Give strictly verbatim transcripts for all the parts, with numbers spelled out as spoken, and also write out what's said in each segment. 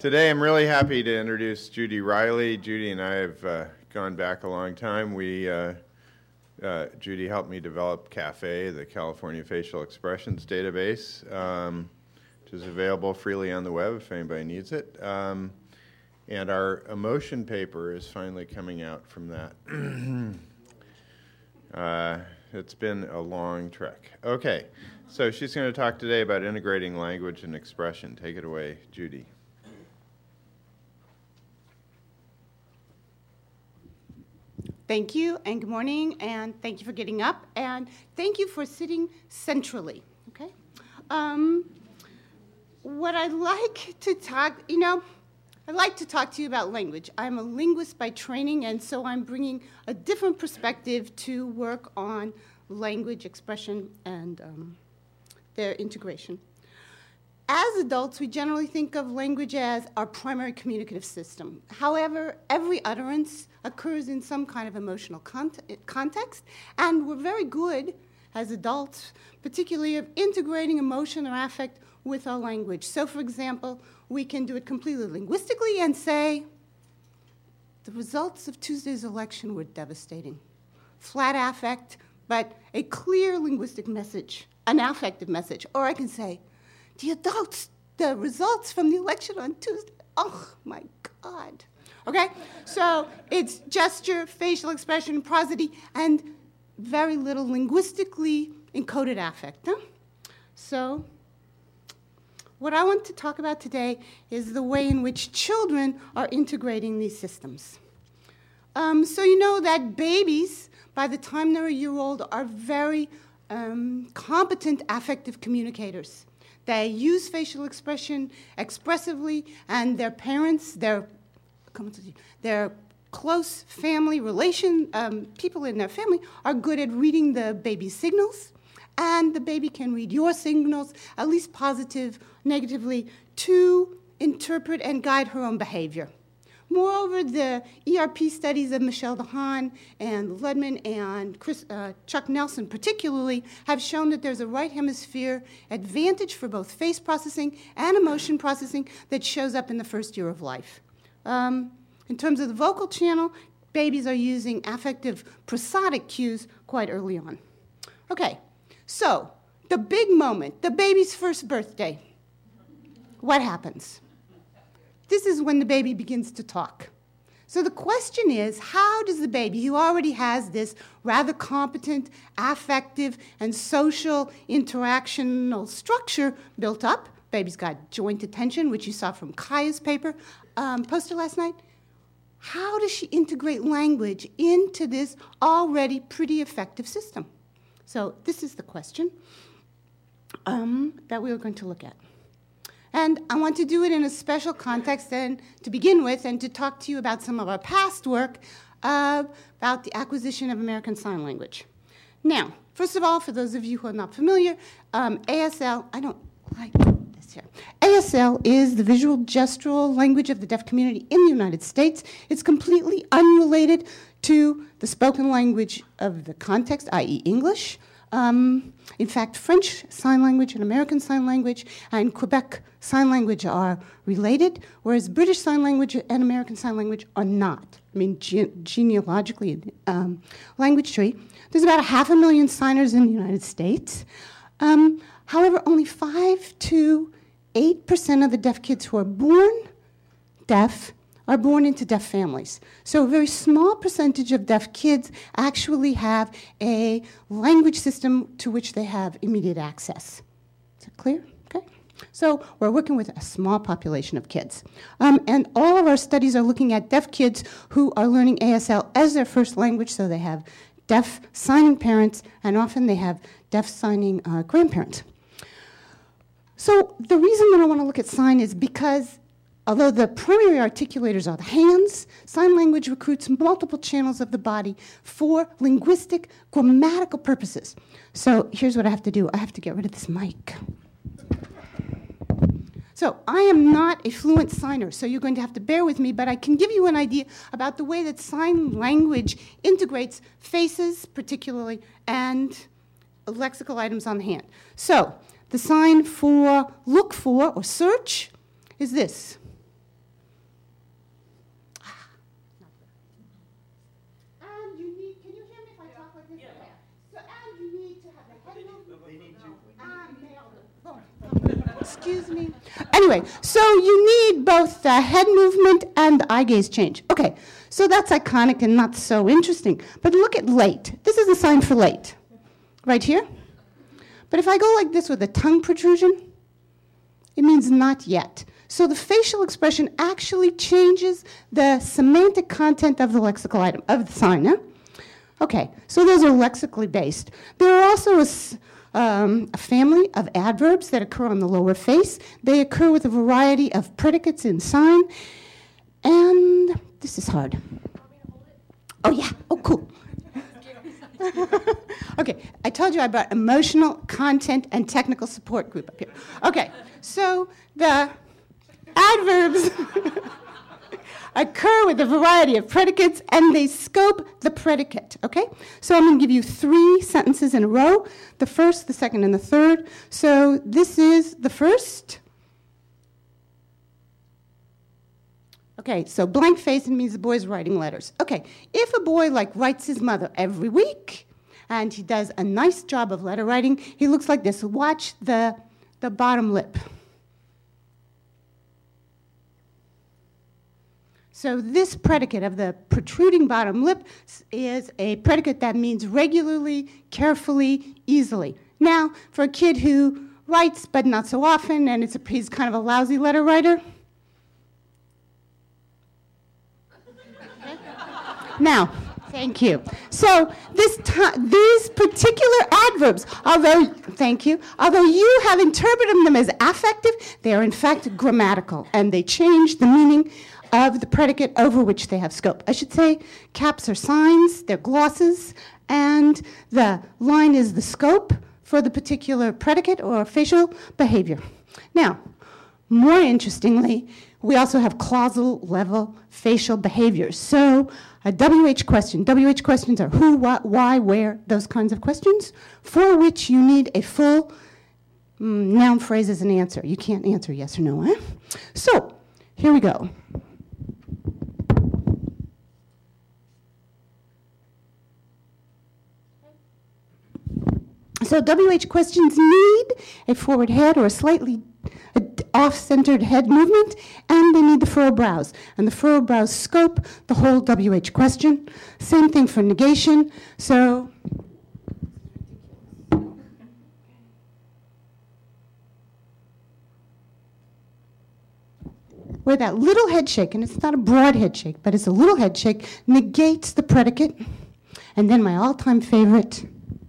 Today I'm really happy to introduce Judy Riley. Judy and I have uh, gone back a long time. We, uh, uh, Judy helped me develop CAFE, the California Facial Expressions Database, um, which is available freely on the web if anybody needs it. Um, and our emotion paper is finally coming out from that. uh, it's been a long trek. Okay, so she's going to talk today about integrating language and expression. Take it away, Judy. Thank you, and good morning, and thank you for getting up, and thank you for sitting centrally, okay? Um, what I'd like to talk, you know, I'd like to talk to you about language. I'm a linguist by training, and so I'm bringing a different perspective to work on language, expression, and um, their integration. As adults, we generally think of language as our primary communicative system. However, every utterance occurs in some kind of emotional cont- context, and we're very good as adults, particularly of integrating emotion or affect with our language. So, for example, we can do it completely linguistically and say, the results of Tuesday's election were devastating. Flat affect, but a clear linguistic message, an affective message. Or I can say, the adults, the results from the election on Tuesday, oh my God. Okay, so it's gesture, facial expression, prosody, and very little linguistically encoded affect. Huh? So what I want to talk about today is the way in which children are integrating these systems. Um, so you know that babies, by the time they're a year old, are very um, competent affective communicators. They use facial expression expressively, and their parents, their, their close family relation, um, people in their family are good at reading the baby's signals, and the baby can read your signals, at least positive, negatively, to interpret and guide her own behavior. Moreover, the E R P studies of Michelle DeHaan and Ludman and Chris, uh, Chuck Nelson particularly have shown that there's a right hemisphere advantage for both face processing and emotion processing that shows up in the first year of life. Um, in terms of the vocal channel, babies are using affective prosodic cues quite early on. Okay, so the big moment, the baby's first birthday, what happens? This is when the baby begins to talk. So the question is, how does the baby, who already has this rather competent, affective, and social interactional structure built up, baby's got joint attention, which you saw from Kaya's paper, um, poster last night, how does she integrate language into this already pretty effective system? So this is the question um, that we are going to look at. And I want to do it in a special context and to begin with and to talk to you about some of our past work uh, about the acquisition of American Sign Language. Now, first of all, for those of you who are not familiar, um, A S L, I don't like this here. A S L is the visual gestural language of the deaf community in the United States. It's completely unrelated to the spoken language of the context, that is English. Um, in fact, French Sign Language and American Sign Language and Quebec Sign Language are related, whereas British Sign Language and American Sign Language are not. I mean, ge- genealogically, um, language tree. There's about a half a million signers in the United States. Um, however, only five to eight percent of the deaf kids who are born deaf are born into deaf families. So a very small percentage of deaf kids actually have a language system to which they have immediate access. Is that clear? Okay. So we're working with a small population of kids. Um, and all of our studies are looking at deaf kids who are learning A S L as their first language, so they have deaf signing parents, and often they have deaf signing uh, grandparents. So the reason that I want to look at sign is because although the primary articulators are the hands, sign language recruits multiple channels of the body for linguistic, grammatical purposes. So here's what I have to do. I have to get rid of this mic. So I am not a fluent signer, so you're going to have to bear with me, but I can give you an idea about the way that sign language integrates faces, particularly, and lexical items on the hand. So the sign for look for or search is this. Excuse me. Anyway, so you need both the head movement and the eye gaze change. Okay, so that's iconic and not so interesting. But look at late. This is a sign for late, right here. But if I go like this with a tongue protrusion, it means not yet. So the facial expression actually changes the semantic content of the lexical item, of the sign. Huh? Okay, so those are lexically based. There are also a, um, a family of adverbs that occur on the lower face. They occur with a variety of predicates in sign. And this is hard. Oh, yeah. Oh, cool. Okay, I told you I brought emotional, content, and technical support group up here. Okay, so the adverbs occur with a variety of predicates, and they scope the predicate, okay? So I'm going to give you three sentences in a row, the first, the second, and the third. So this is the first. Okay, so blank face means the boy's writing letters. Okay, if a boy like writes his mother every week, and he does a nice job of letter writing, he looks like this. Watch the, the bottom lip. So this predicate of the protruding bottom lip is a predicate that means regularly, carefully, easily. Now, for a kid who writes but not so often, and it's a, he's kind of a lousy letter writer. Okay. Now, thank you. So this these particular adverbs, although, thank you, although you have interpreted them as affective, they are in fact grammatical, and they change the meaning of the predicate over which they have scope. I should say caps are signs, they're glosses, and the line is the scope for the particular predicate or facial behavior. Now, more interestingly, we also have clausal level facial behaviors. So a W H question. W H questions are who, what, why, where, those kinds of questions, for which you need a full mm, noun phrase as an answer. You can't answer yes or no, eh? So here we go. So W H questions need a forward head or a slightly off-centered head movement, and they need the furrowed brows. And the furrowed brows scope the whole W H question. Same thing for negation. So where that little head shake, and it's not a broad head shake, but it's a little head shake, negates the predicate. And then my all-time favorite,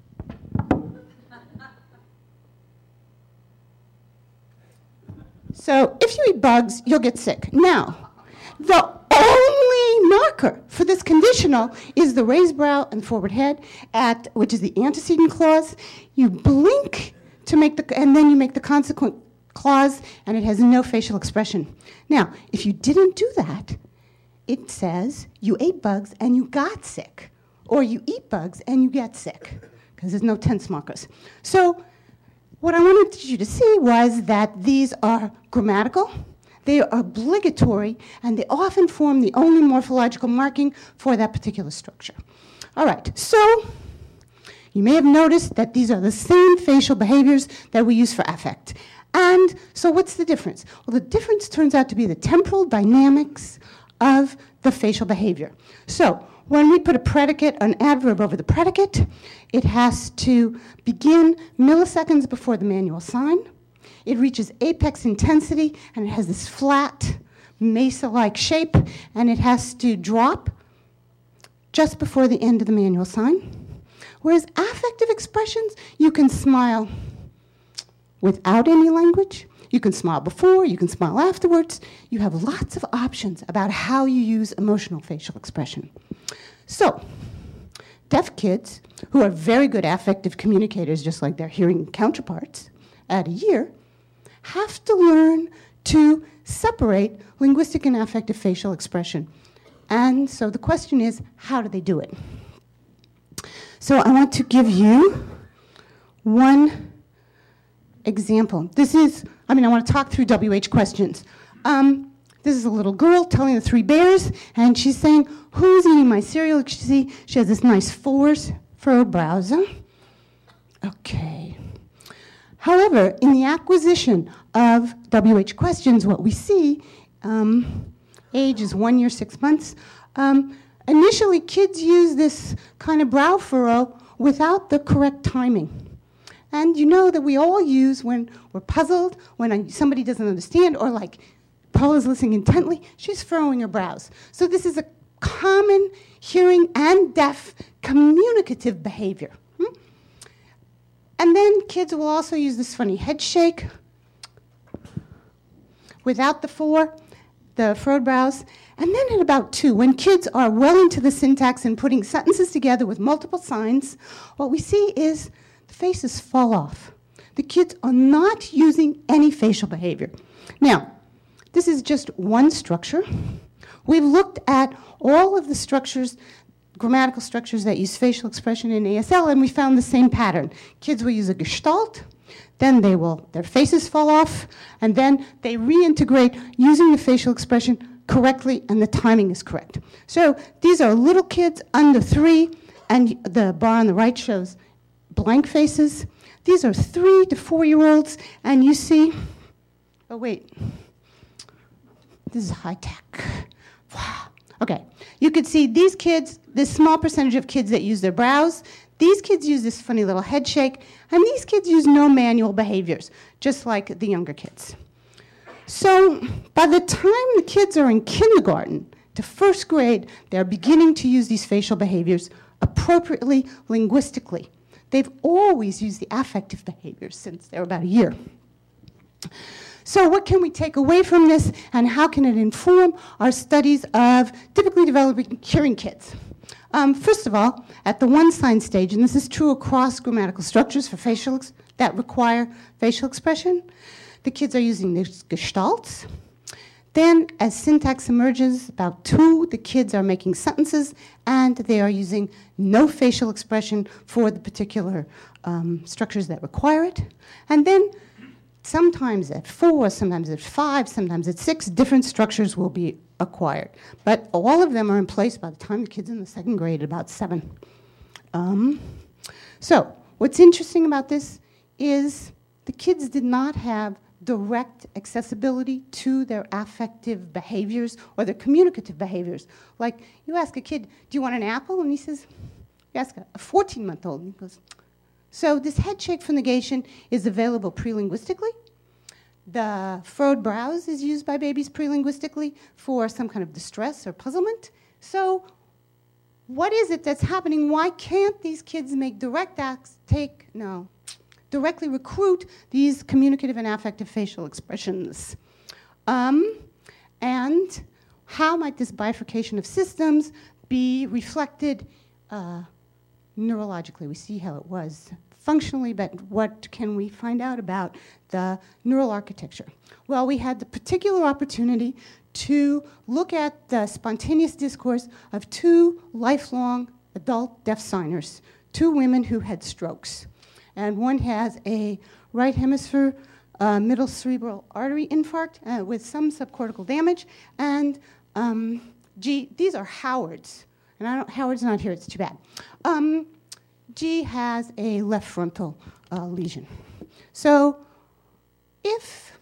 so if you eat bugs, you'll get sick. Now, the only marker for this conditional is the raised brow and forward head, at which is the antecedent clause. You blink to make the, and then you make the consequent clause, and it has no facial expression. Now, if you didn't do that, it says you ate bugs and you got sick, or you eat bugs and you get sick, because there's no tense markers. So what I wanted you to see was that these are grammatical, they are obligatory, and they often form the only morphological marking for that particular structure. All right, so you may have noticed that these are the same facial behaviors that we use for affect. And so what's the difference? Well, the difference turns out to be the temporal dynamics of the facial behavior. So when we put a predicate, an adverb over the predicate, it has to begin milliseconds before the manual sign. It reaches apex intensity, and it has this flat, mesa-like shape, and it has to drop just before the end of the manual sign. Whereas affective expressions, you can smile without any language. You can smile before, you can smile afterwards. You have lots of options about how you use emotional facial expression. So, deaf kids, who are very good affective communicators, just like their hearing counterparts at a year, have to learn to separate linguistic and affective facial expression. And so the question is, how do they do it? So I want to give you one example. This is, I mean, I want to talk through W H questions. Um, this is a little girl telling the three bears, and she's saying, who's eating my cereal? You see, she has this nice fours for her brows. Okay. However, in the acquisition of W H questions, what we see, um, age is one year, six months. Um, initially, kids use this kind of brow furrow without the correct timing. And you know that we all use when we're puzzled, when somebody doesn't understand, or like Paula's listening intently, she's furrowing her brows. So this is a common hearing and deaf communicative behavior. Hmm? And then kids will also use this funny head shake without the four, the furrowed brows. And then at about two, when kids are well into the syntax and putting sentences together with multiple signs, what we see is the faces fall off. The kids are not using any facial behavior. Now, this is just one structure. We've looked at all of the structures, grammatical structures that use facial expression in A S L, and we found the same pattern. Kids will use a gestalt, then they will, their faces fall off, and then they reintegrate using the facial expression correctly, and the timing is correct. So these are little kids under three, and the bar on the right shows blank faces. These are three to four-year-olds, and you see, oh wait, this is high tech. Wow. Okay, you could see these kids, this small percentage of kids that use their brows, these kids use this funny little head shake, and these kids use no manual behaviors, just like the younger kids. So by the time the kids are in kindergarten to first grade, they're beginning to use these facial behaviors appropriately linguistically. They've always used the affective behaviors since they're about a year. So what can we take away from this, and how can it inform our studies of typically developing hearing kids? Um, first of all, at the one sign stage, and this is true across grammatical structures for facial ex- that require facial expression, the kids are using these gestalts. Then, as syntax emerges, about two, the kids are making sentences, and they are using no facial expression for the particular um, structures that require it. And then, sometimes at four, sometimes at five, sometimes at six, different structures will be acquired. But all of them are in place by the time the kid's in the second grade, at about seven. Um, so, what's interesting about this is the kids did not have direct accessibility to their affective behaviors or their communicative behaviors. Like, you ask a kid, do you want an apple? And he says, you ask a fourteen-month-old, and he goes, so this head shake for negation is available pre-linguistically. The furrowed brows is used by babies pre-linguistically for some kind of distress or puzzlement. So what is it that's happening? Why can't these kids make direct acts, take, no, directly recruit these communicative and affective facial expressions? Um, and how might this bifurcation of systems be reflected uh, neurologically? We see how it was functionally, but what can we find out about the neural architecture? Well, we had the particular opportunity to look at the spontaneous discourse of two lifelong adult deaf signers, two women who had strokes. And one has a right hemisphere uh, middle cerebral artery infarct uh, with some subcortical damage, and um, G, these are Howard's. And I don't, Howard's not here, it's too bad. Um, G has a left frontal uh, lesion. So if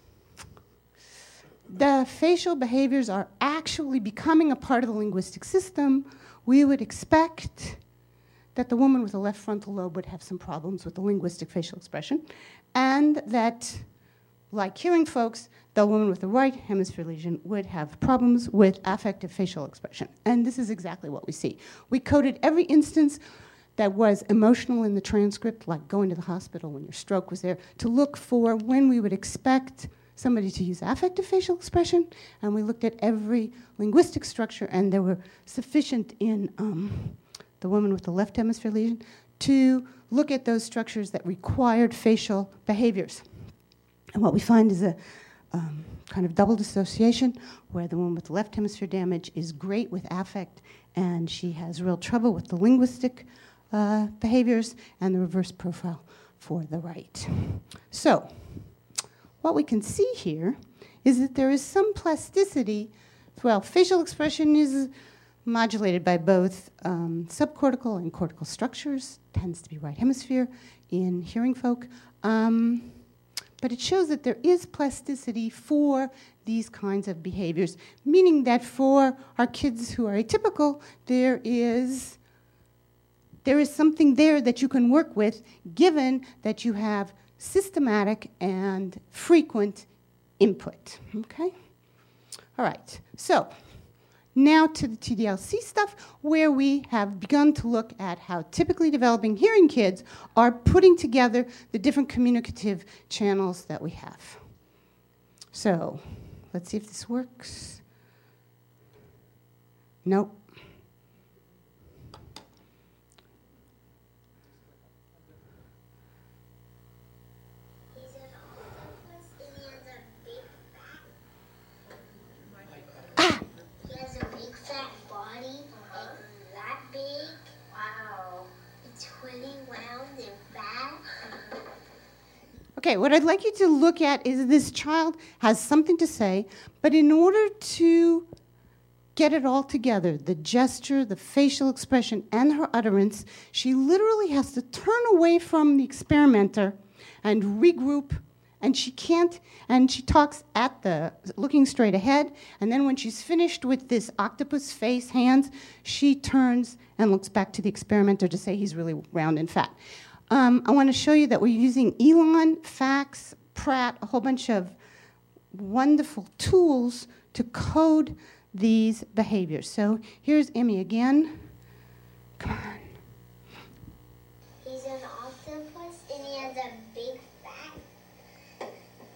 the facial behaviors are actually becoming a part of the linguistic system, we would expect that the woman with the left frontal lobe would have some problems with the linguistic facial expression, and that, like hearing folks, the woman with the right hemisphere lesion would have problems with affective facial expression. And this is exactly what we see. We coded every instance that was emotional in the transcript, like going to the hospital when your stroke was there, to look for when we would expect somebody to use affective facial expression. And we looked at every linguistic structure, and there were sufficient in um, the woman with the left hemisphere lesion to look at those structures that required facial behaviors. And what we find is a um, kind of double dissociation, where the woman with the left hemisphere damage is great with affect, and she has real trouble with the linguistic uh, behaviors, and the reverse profile for the right. So what we can see here is that there is some plasticity. Well, facial expression is modulated by both um, subcortical and cortical structures, tends to be right hemisphere in hearing folk. Um, but it shows that there is plasticity for these kinds of behaviors, meaning that for our kids who are atypical, there is, there is something there that you can work with, given that you have systematic and frequent input, okay? All right, so now to the T D L C stuff, where we have begun to look at how typically developing hearing kids are putting together the different communicative channels that we have. So let's see if this works. Nope. Okay, what I'd like you to look at is this child has something to say, but in order to get it all together, the gesture, the facial expression, and her utterance, she literally has to turn away from the experimenter and regroup, and she can't, and she talks at the, looking straight ahead, and then when she's finished with this octopus face, hands, she turns and looks back to the experimenter to say he's really round and fat. Um, I want to show you that we're using Elon, Fax, Pratt, a whole bunch of wonderful tools to code these behaviors. So here's Emmy again. Come on. He's an octopus and he has a big fat.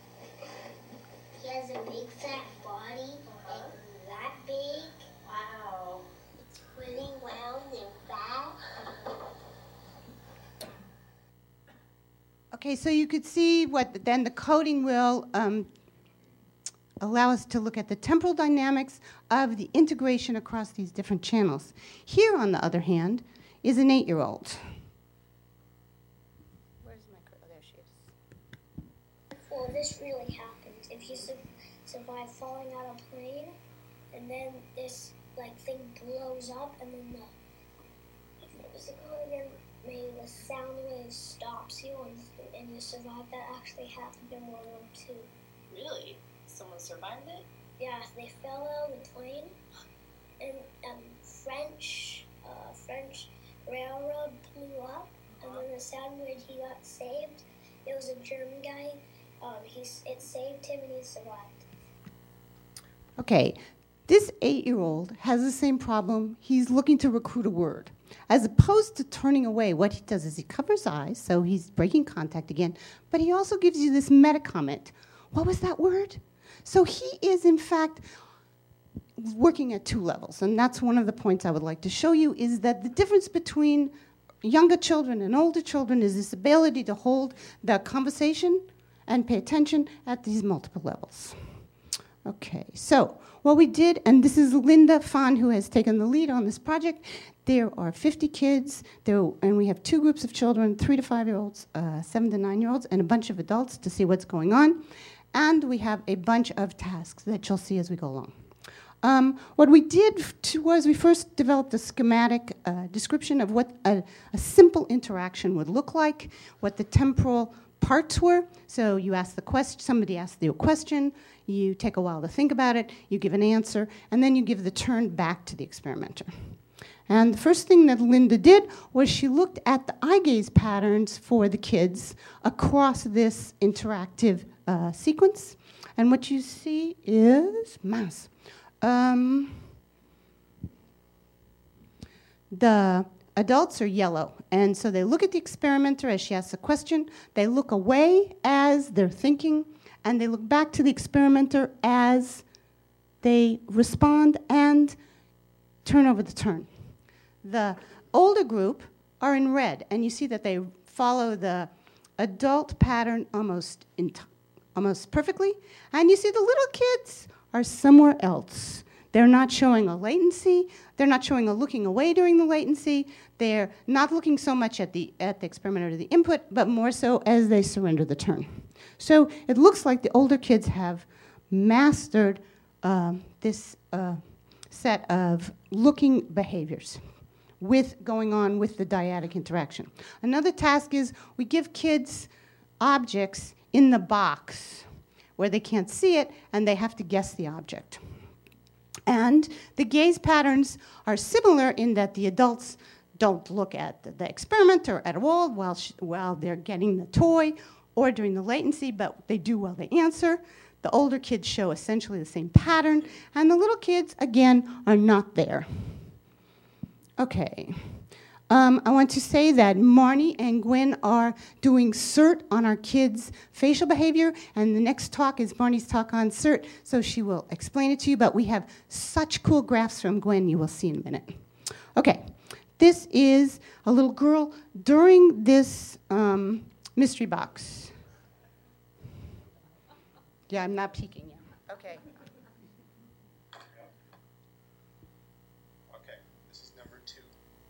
He has a big fat body, like that big. Wow. It's really round and fat. Okay, so you could see what then the coding will um, allow us to look at the temporal dynamics of the integration across these different channels. Here, on the other hand, is an eight-year-old. Where's my oh, there she is. Well, this really happens. If you su survive falling out of a plane, and then this like thing blows up, and then the what was it called again? Maybe the sound wave stops you, and, and you survive. That actually happened in World War Two. Really? Someone survived it? Yeah, they fell out of the plane, and um, French, uh, French railroad blew up, and then the sound wave, he got saved. It was a German guy. Um, he it saved him, and he survived. Okay, this eight-year-old has the same problem. He's looking to recruit a word. As opposed to turning away, what he does is he covers eyes, so he's breaking contact again, but he also gives you this meta comment. What was that word? So he is, in fact, working at two levels, and that's one of the points I would like to show you, is that the difference between younger children and older children is this ability to hold the conversation and pay attention at these multiple levels. Okay, so what we did, and this is Linda Fahn who has taken the lead on this project. There are fifty kids, there, and we have two groups of children, three to five-year-olds, uh, seven to nine-year-olds, and a bunch of adults to see what's going on. And we have a bunch of tasks that you'll see as we go along. Um, what we did to, was we first developed a schematic uh, description of what a, a simple interaction would look like, what the temporal parts were. So you ask the question, somebody asks you a question, you take a while to think about it, you give an answer, and then you give the turn back to the experimenter. And the first thing that Linda did was she looked at the eye gaze patterns for the kids across this interactive uh, sequence. And what you see is mouse. Um, the adults are yellow, and so they look at the experimenter as she asks a question, they look away as they're thinking, and they look back to the experimenter as they respond and turn over the turn. The older group are in red, and you see that they follow the adult pattern almost in t almost perfectly, and you see the little kids are somewhere else. They're not showing a latency. They're not showing a looking away during the latency. They're not looking so much at the at the experimenter or the input, but more so as they surrender the turn. So it looks like the older kids have mastered um, this uh, set of looking behaviors with going on with the dyadic interaction. Another task is we give kids objects in the box where they can't see it, and they have to guess the object. And the gaze patterns are similar in that the adults don't look at the, the experimenter at all while, sh- while they're getting the toy or during the latency, but they do while they answer. The older kids show essentially the same pattern, and the little kids, again, are not there. Okay. Um, I want to say that Marnie and Gwen are doing CERT on our kids' facial behavior, and the next talk is Marnie's talk on CERT, so she will explain it to you, but we have such cool graphs from Gwen you will see in a minute. Okay, this is a little girl during this um, mystery box. Yeah, I'm not peeking yet. Okay. Okay, this is number two.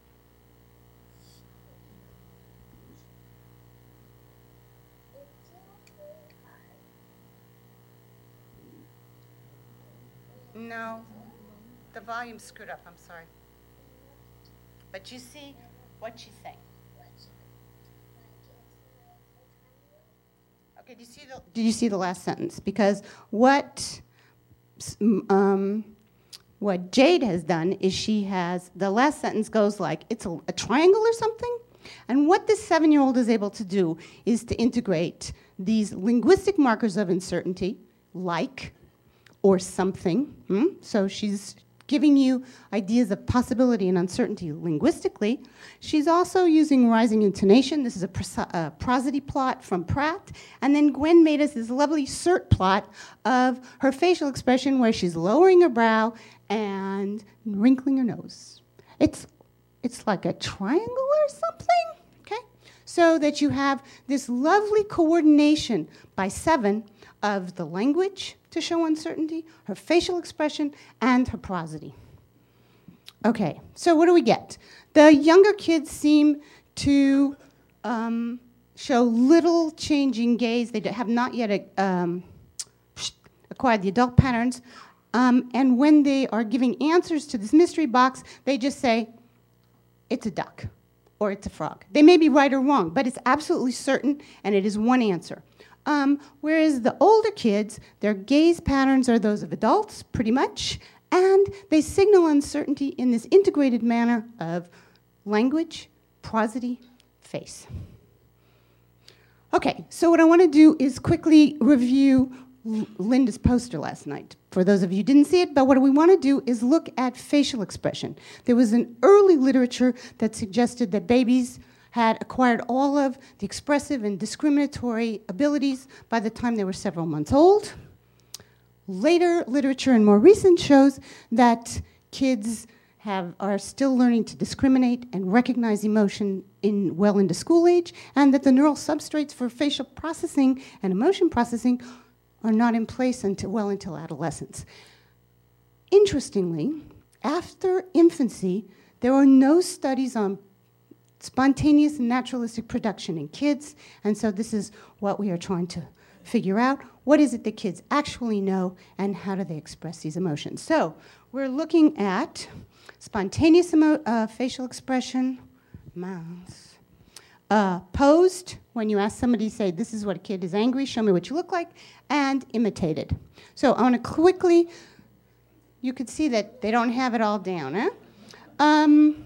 No, the volume's screwed up, I'm sorry. But you see what she's saying. Okay, do you see the, did you see the last sentence? Because what, um, what Jade has done is she has, the last sentence goes like, it's a, a triangle or something. And what this seven-year-old is able to do is to integrate these linguistic markers of uncertainty, like, or something. Hmm? So she's giving you ideas of possibility and uncertainty linguistically. She's also using rising intonation. This is a, pros- a prosody plot from Pratt. And then Gwen made us this lovely CERT plot of her facial expression where she's lowering her brow and wrinkling her nose. It's, it's like a triangle or something, okay? So that you have this lovely coordination by seven of the language to show uncertainty, her facial expression, and her prosody. Okay, so what do we get? The younger kids seem to um, show little change in gaze. They have not yet um, acquired the adult patterns. Um, and when they are giving answers to this mystery box, they just say, it's a duck, or it's a frog. They may be right or wrong, but it's absolutely certain, and it is one answer. Um, whereas the older kids, their gaze patterns are those of adults, pretty much, and they signal uncertainty in this integrated manner of language, prosody, face. Okay, so what I want to do is quickly review L- Linda's poster last night. For those of you who didn't see it, but what we want to do is look at facial expression. There was an early literature that suggested that babies had acquired all of the expressive and discriminatory abilities by the time they were several months old. Later literature and more recent shows that kids have, are still learning to discriminate and recognize emotion in well into school age, and that the neural substrates for facial processing and emotion processing are not in place until well until adolescence. Interestingly, after infancy, there are no studies on spontaneous and naturalistic production in kids, and so this is what we are trying to figure out. What is it that kids actually know, and how do they express these emotions? So we're looking at spontaneous emo- uh, facial expression, mouth, uh, posed, when you ask somebody, say, this is what a kid is angry, show me what you look like, and imitated. So I want to quickly, you could see that they don't have it all down, huh? Um,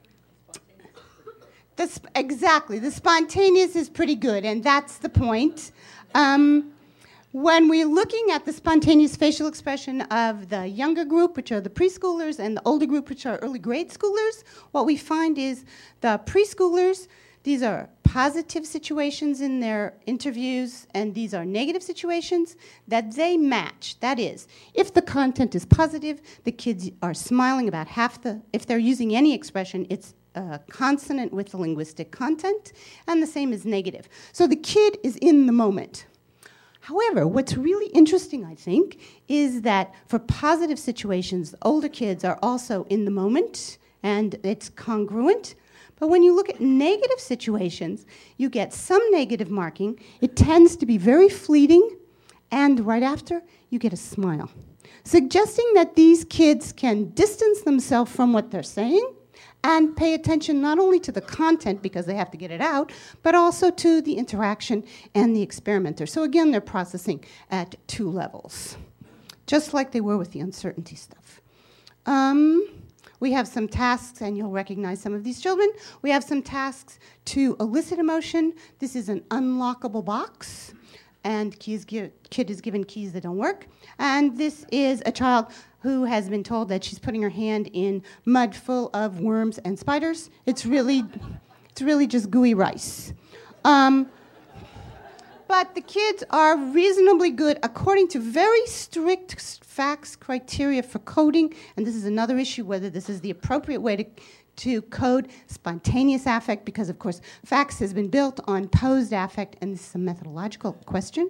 The sp- exactly. The spontaneous is pretty good, and that's the point. Um, when we're looking at the spontaneous facial expression of the younger group, which are the preschoolers, and the older group, which are early grade schoolers, what we find is the preschoolers, these are positive situations in their interviews, and these are negative situations that they match. That is, if the content is positive, the kids are smiling about half the, if they're using any expression, it's Uh, consonant with the linguistic content, and the same is negative. So the kid is in the moment. However, what's really interesting, I think, is that for positive situations, the older kids are also in the moment, and it's congruent. But when you look at negative situations, you get some negative marking. It tends to be very fleeting, and right after, you get a smile, suggesting that these kids can distance themselves from what they're saying and pay attention not only to the content because they have to get it out, but also to the interaction and the experimenter. So again, they're processing at two levels, just like they were with the uncertainty stuff. Um, we have some tasks, and you'll recognize some of these children. We have some tasks to elicit emotion. This is an unlockable box, and keys gi- kid is given keys that don't work. And this is a child who has been told that she's putting her hand in mud full of worms and spiders. It's really, it's really just gooey rice. Um, but the kids are reasonably good according to very strict facts criteria for coding, and this is another issue, whether this is the appropriate way to, to code spontaneous affect, because of course facts has been built on posed affect, and this is a methodological question.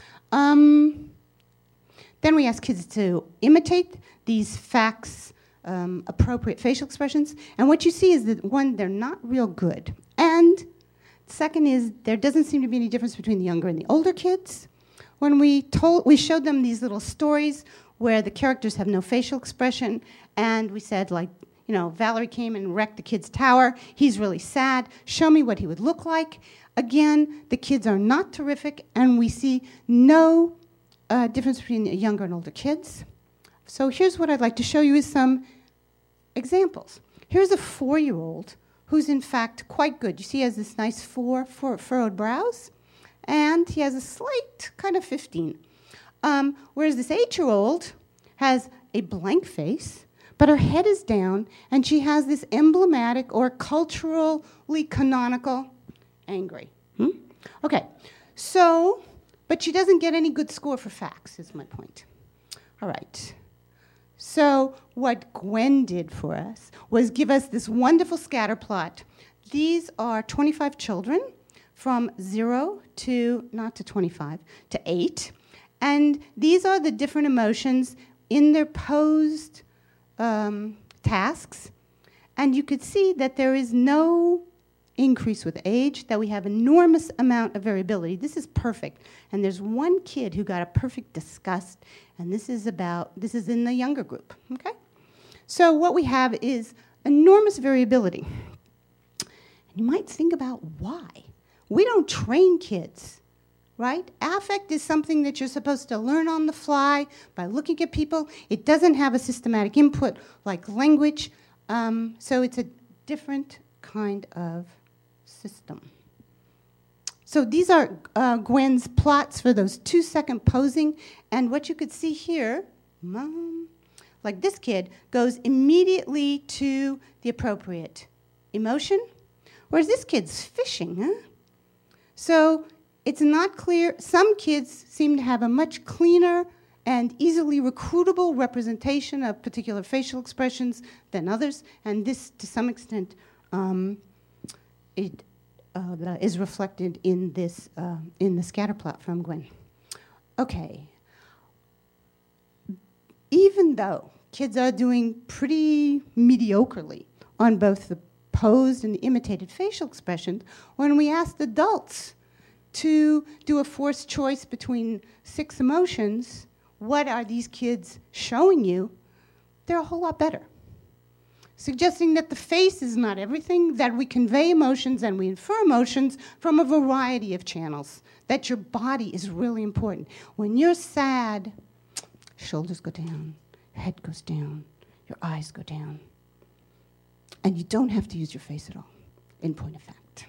Um, Then we ask kids to imitate these facts, um, appropriate facial expressions. And what you see is that, one, they're not real good. And second is there doesn't seem to be any difference between the younger and the older kids. When we told, we showed them these little stories where the characters have no facial expression, and we said, like, you know, Valerie came and wrecked the kid's tower. He's really sad. Show me what he would look like. Again, the kids are not terrific, and we see no Uh, difference between younger and older kids. So here's what I'd like to show you is some examples. Here's a four-year-old who's in fact quite good. You see he has this nice four, four furrowed brows, and he has a slight kind of fifteen. Um, whereas this eight-year-old has a blank face, but her head is down, and she has this emblematic or culturally canonical angry. Hmm? Okay, so but she doesn't get any good score for facts, is my point. All right. So what Gwen did for us was give us this wonderful scatter plot. These are twenty-five children from zero to, not to twenty-five, to eight. And these are the different emotions in their posed um, tasks. And you could see that there is no increase with age, that we have enormous amount of variability. This is perfect. And there's one kid who got a perfect disgust, and this is about, this is in the younger group, okay? So what we have is enormous variability. And you might think about why. We don't train kids, right? Affect is something that you're supposed to learn on the fly by looking at people. It doesn't have a systematic input like language, um, so it's a different kind of system. So these are uh, Gwen's plots for those two-second posing, and what you could see here, mom, like this kid, goes immediately to the appropriate emotion, whereas this kid's fishing, huh? So it's not clear. Some kids seem to have a much cleaner and easily recruitable representation of particular facial expressions than others, and this, to some extent, um, it uh, is reflected in this uh, in the scatter plot from Gwen. Okay. Even though kids are doing pretty mediocrely on both the posed and the imitated facial expressions, when we asked adults to do a forced choice between six emotions, what are these kids showing you? They're a whole lot better. Suggesting that the face is not everything, that we convey emotions and we infer emotions from a variety of channels, that your body is really important. When you're sad, shoulders go down, head goes down, your eyes go down. And you don't have to use your face at all, in point of fact.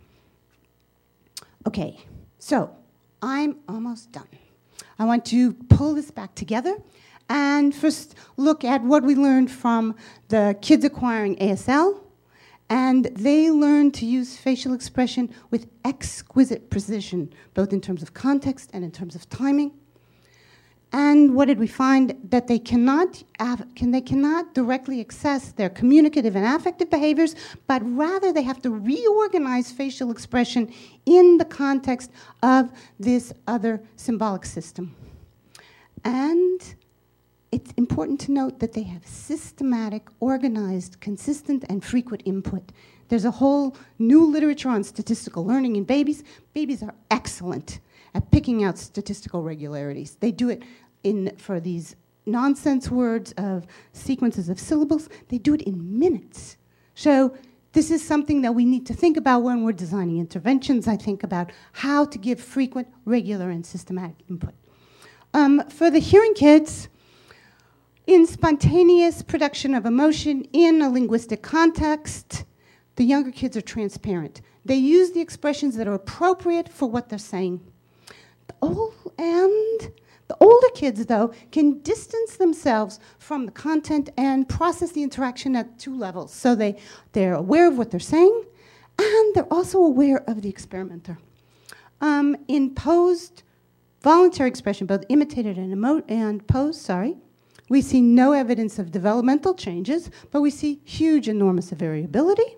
Okay, so I'm almost done. I want to pull this back together and first look at what we learned from the kids acquiring A S L. And they learned to use facial expression with exquisite precision, both in terms of context and in terms of timing. And what did we find? That they cannot, can, they cannot directly access their communicative and affective behaviors, but rather they have to reorganize facial expression in the context of this other symbolic system. And it's important to note that they have systematic, organized, consistent, and frequent input. There's a whole new literature on statistical learning in babies. Babies are excellent at picking out statistical regularities. They do it in for these nonsense words of sequences of syllables. They do it in minutes. So this is something that we need to think about when we're designing interventions. I think about how to give frequent, regular, and systematic input. Um, for the hearing kids, in spontaneous production of emotion in a linguistic context, the younger kids are transparent. They use the expressions that are appropriate for what they're saying. The old, and the older kids, though, can distance themselves from the content and process the interaction at two levels. So they, they're aware of what they're saying, and they're also aware of the experimenter. Um, in posed voluntary expression, both imitated and, emo- and posed, sorry, we see no evidence of developmental changes, but we see huge, enormous variability.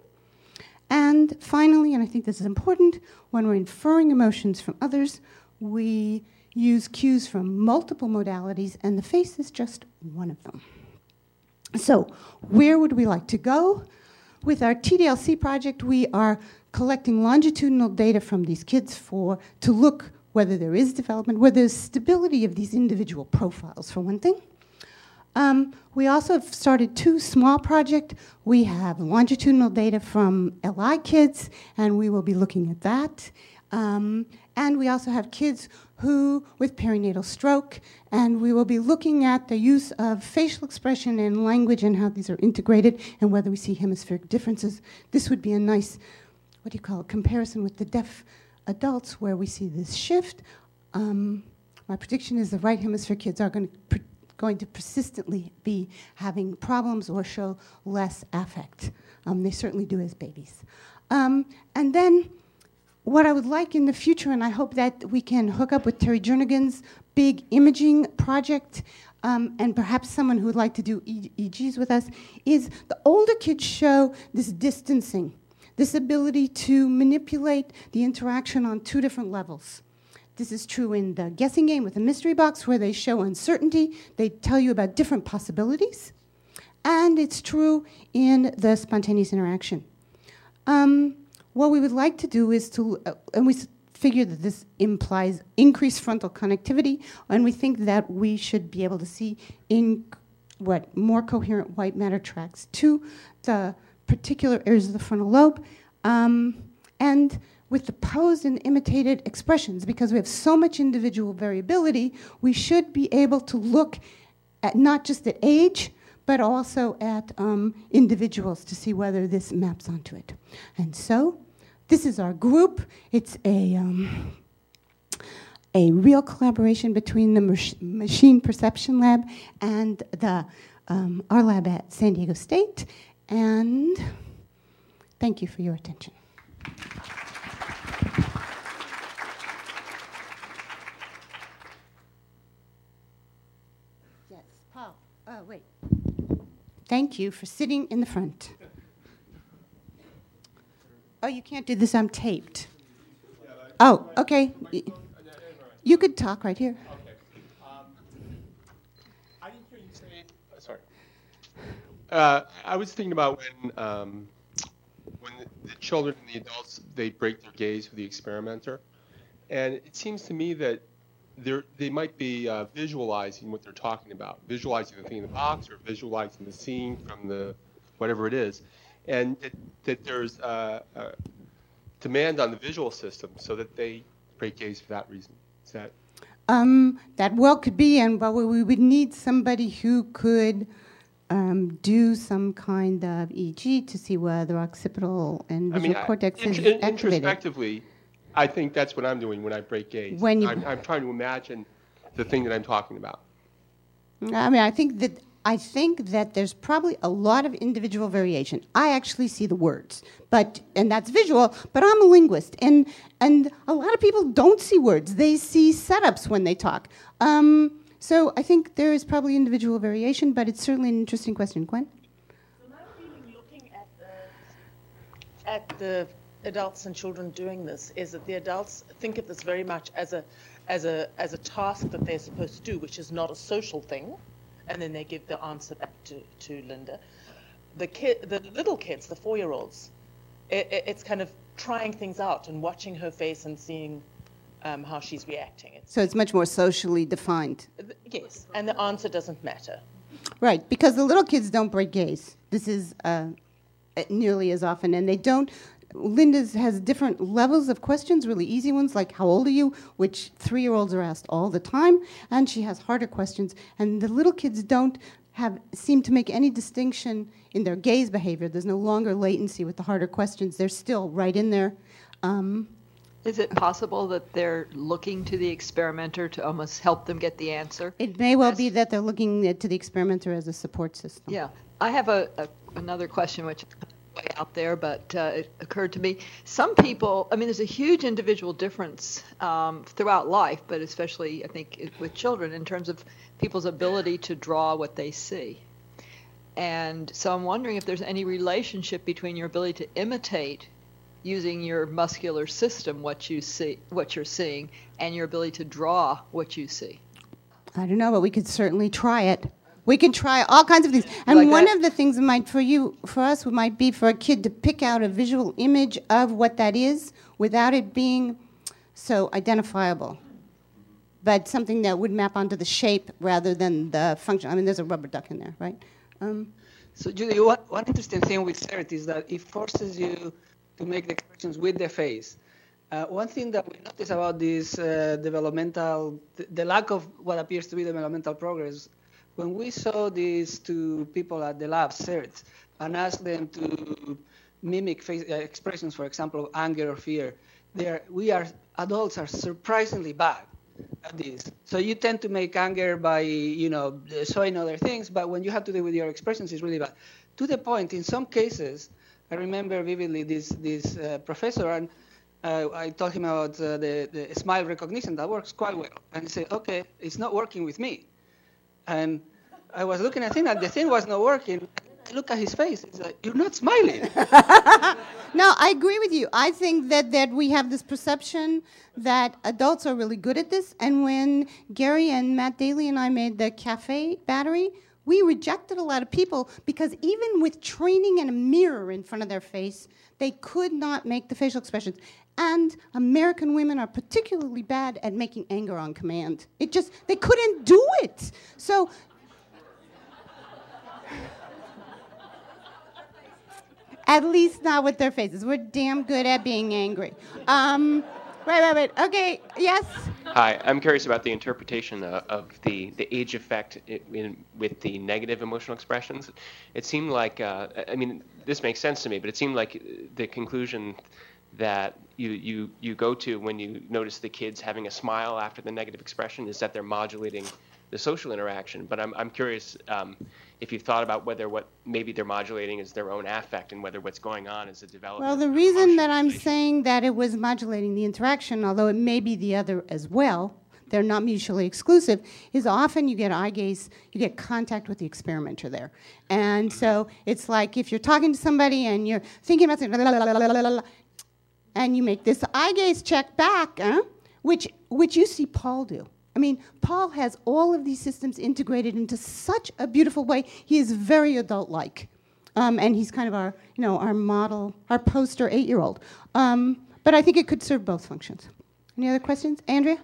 And finally, and I think this is important, when we're inferring emotions from others, we use cues from multiple modalities, and the face is just one of them. So where would we like to go? With our T D L C project, we are collecting longitudinal data from these kids for to look whether there is development, whether there's stability of these individual profiles, for one thing. Um, we also have started two small projects. We have longitudinal data from L I kids, and we will be looking at that. Um, and we also have kids who, with perinatal stroke, and we will be looking at the use of facial expression and language and how these are integrated and whether we see hemispheric differences. This would be a nice, what do you call it, comparison with the deaf adults where we see this shift. Um, my prediction is the right hemisphere kids are going to pr- going to persistently be having problems or show less affect. Um, they certainly do as babies. Um, and then what I would like in the future, and I hope that we can hook up with Terry Jernigan's big imaging project, um, and perhaps someone who would like to do E E Gs with us, is the older kids show this distancing, this ability to manipulate the interaction on two different levels. This is true in the guessing game with the mystery box, where they show uncertainty. They tell you about different possibilities. And it's true in the spontaneous interaction. Um, what we would like to do is to, uh, and we s- figure that this implies increased frontal connectivity, and we think that we should be able to see in what more coherent white matter tracks to the particular areas of the frontal lobe. Um, and with the posed and imitated expressions, because we have so much individual variability, we should be able to look at not just at age, but also at um, individuals to see whether this maps onto it. And so, this is our group. It's a, um, a real collaboration between the mach- Machine Perception Lab and the, um, our lab at San Diego State. And thank you for your attention. Oh, wait. Thank you for sitting in the front. Oh, you can't do this, I'm taped. Oh, okay. You could talk right here. Okay. Um, I didn't hear you say, uh, sorry. Uh, I was thinking about when um, when the, the children and the adults, they break their gaze with the experimenter. And it seems to me that They're, they might be uh, visualizing what they're talking about, visualizing the thing in the box or visualizing the scene from the whatever it is, and that, that there's uh, a demand on the visual system so that they break gaze for that reason. Is that? Um, that well could be, and but we would need somebody who could um, do some kind of E E G to see whether occipital and visual I mean, cortex I, is in, activated. Introspectively, I think that's what I'm doing when I break gaze. When you, I'm, I'm trying to imagine the thing that I'm talking about. I mean, I think that I think that there's probably a lot of individual variation. I actually see the words, but and that's visual. But I'm a linguist, and and a lot of people don't see words; they see setups when they talk. Um, so I think there is probably individual variation, but it's certainly an interesting question, Gwen. So my feeling, looking at the at the adults and children doing this, is that the adults think of this very much as a as a as a task that they're supposed to do, which is not a social thing, and then they give the answer back to, to Linda. The kid, the little kids, the four-year-olds, it, it, it's kind of trying things out and watching her face and seeing um, how she's reacting. It's, So it's much more socially defined. yes, and the answer doesn't matter. Right, because the little kids don't break gaze. This is uh, uh, nearly as often, and they don't. Linda's has different levels of questions, really easy ones like how old are you, which three-year-olds are asked all the time, and she has harder questions, and the little kids don't have seem to make any distinction in their gaze behavior. There's no longer latency with the harder questions. They're still right in there. Um, Is it possible that they're looking to the experimenter to almost help them get the answer? it may well Yes. be that they're looking at, to the experimenter as a support system. Yeah. I have a, a another question which is way out there, but uh, it occurred to me. Some people, I mean, there's a huge individual difference um, throughout life, but especially, I think, it, with children in terms of people's ability to draw what they see. And so I'm wondering if there's any relationship between your ability to imitate using your muscular system what you see, what you're seeing, and your ability to draw what you see. I don't know, but we could certainly try it. We can try all kinds of things. And Like one that? of the things that might for you, for us, might be for a kid to pick out a visual image of what that is without it being so identifiable. But something that would map onto the shape rather than the function. I mean, there's a rubber duck in there, right? Um, So, Judy, one, one interesting thing with CERT is that it forces you to make the expressions with the face. Uh, one thing that we notice about this uh, developmental, th- the lack of what appears to be developmental progress, when we saw these two people at the lab, CERT, and asked them to mimic face, uh, expressions, for example, of anger or fear, they're, we are, adults are surprisingly bad at this. So you tend to make anger by, you know, showing other things, but when you have to do with your expressions, it's really bad. To the point, in some cases, I remember vividly this this uh, professor, and uh, I told him about uh, the, the smile recognition that works quite well. And he said, okay, it's not working with me. And I was looking at him, and the thing was not working. I look at his face. It's like, you're not smiling. No, I agree with you. I think that, that we have this perception that adults are really good at this. And when Gary and Matt Daly and I made the cafe battery, we rejected a lot of people because even with training and a mirror in front of their face, they could not make the facial expressions. And American women are particularly bad at making anger on command. It just, they couldn't do it. So, at least not with their faces. We're damn good at being angry. Um, wait, wait, wait. Okay, yes? Hi, I'm curious about the interpretation uh, of the, the age effect in, in, with the negative emotional expressions. It seemed like, uh, I mean, this makes sense to me, but it seemed like the conclusion that you, you, you go to when you notice the kids having a smile after the negative expression is that they're modulating the social interaction. But I'm, I'm curious um, if you've thought about whether what maybe they're modulating is their own affect and whether what's going on is a development. Well, the reason that I'm saying that it was modulating the interaction, although it may be the other as well, they're not mutually exclusive, is often you get eye gaze, you get contact with the experimenter there. And so it's like if you're talking to somebody and you're thinking about something, la, la, la, la, la, la, la, and you make this eye gaze check back, huh? which which you see Paul do. I mean, Paul has all of these systems integrated into such a beautiful way. He is very adult-like, um, and he's kind of our, you know, our model, our poster eight-year-old. Um, but I think it could serve both functions. Any other questions, Andrea?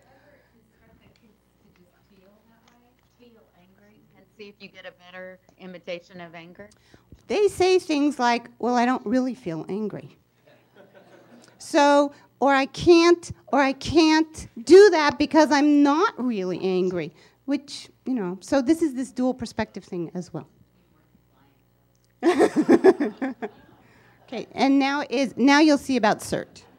See if you get a better imitation of anger? They say things like, well, I don't really feel angry. So, or I can't, or I can't do that because I'm not really angry, which, you know, so this is this dual perspective thing as well. Okay, and now is, now you'll see about CERT.